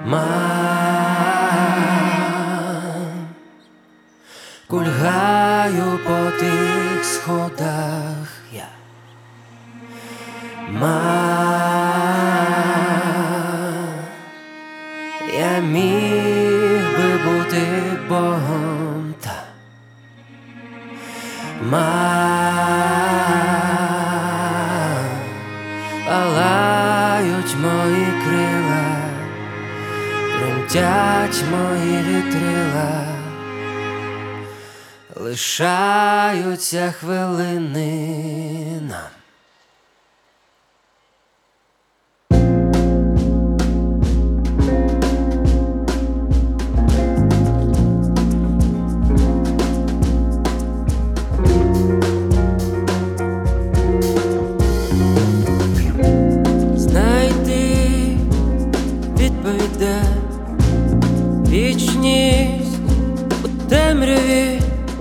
Мам, кульгаю по тих сходах я. Я міг би бути Богом, та палають мої крила, тремтять мої вітрила, лишаються хвилини нам. Відповіде вічність у темряві,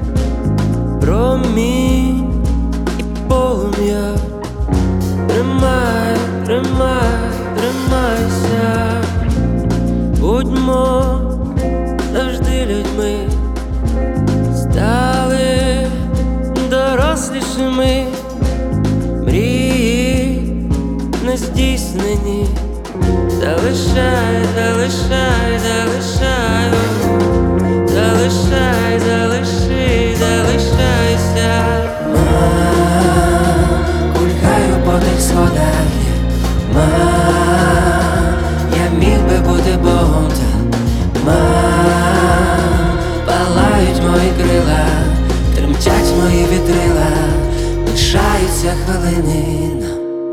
промінь і полум'я. Тримай, тримай, тримайся, будьмо завжди людьми, стали дорослішими, мрії нездійснені. Залишай, залишай, залишай, залишай, залиши, залишайся. Мам, кульгаю по тих сходах. Мам, я міг би бути Богом, та мам, палають мої крила, тремтять мої вітрила, лишаються хвилини нам.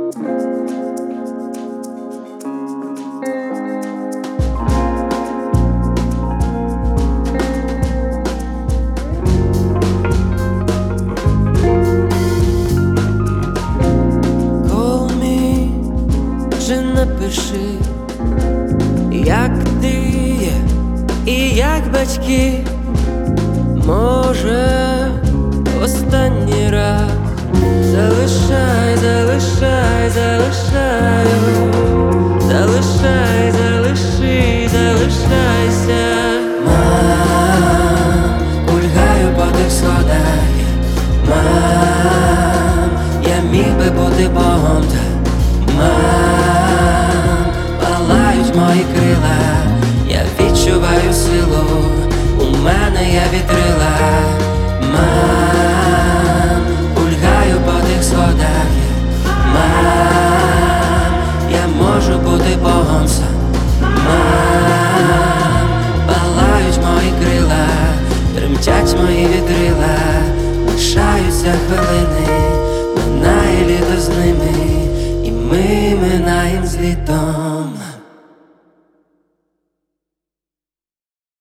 Напиши, як ти є і як батьки, може, останній раз. Залишай, залишай, залишай, залишай, залиши, залишайся. Мам, кульгаю по тих сходах. Мам, я міг би бути Богом, та мам, палають мої крила, я відчуваю силу, у мене є вітрила. Мам, кульгаю по тих сходах. Мам, я можу бути Богом сам. Мам, палають мої крила, тремтять мої вітрила, лишаються хвилини, минає літо з ними, і ми минаєм з літом.